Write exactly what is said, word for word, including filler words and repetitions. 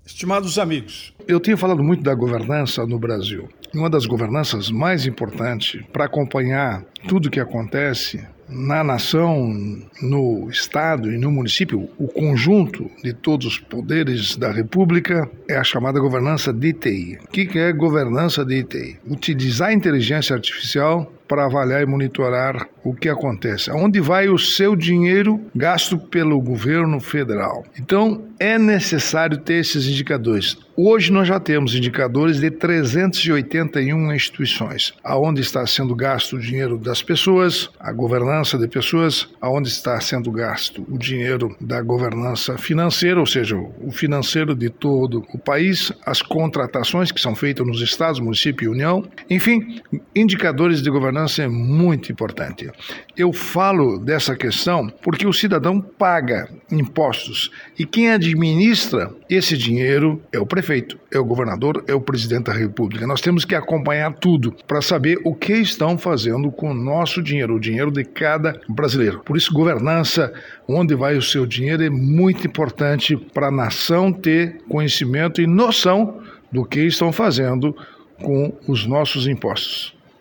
Estimados amigos, eu tenho falado muito da governança no Brasil. Uma das governanças mais importantes para acompanhar tudo o que acontece na nação, no estado e no município, o conjunto de todos os poderes da República, é a chamada governança de T I. O que é governança de T I? Utilizar a inteligência artificial para avaliar e monitorar o que acontece, aonde vai o seu dinheiro gasto pelo governo federal. Então, é necessário ter esses indicadores. Hoje nós já temos indicadores de trezentas e oitenta e uma instituições, aonde está sendo gasto o dinheiro das pessoas, a governança de pessoas, aonde está sendo gasto o dinheiro da governança financeira, ou seja, o financeiro de todo o país, as contratações que são feitas nos estados, município e União, enfim, indicadores de governança é muito importante. Eu falo dessa questão porque o cidadão paga impostos e quem administra esse dinheiro é o prefeito, é o governador, é o presidente da República. Nós temos que acompanhar tudo para saber o que estão fazendo com o nosso dinheiro, o dinheiro de cada brasileiro. Por isso, governança, onde vai o seu dinheiro, é muito importante para a nação ter conhecimento e noção do que estão fazendo com os nossos impostos.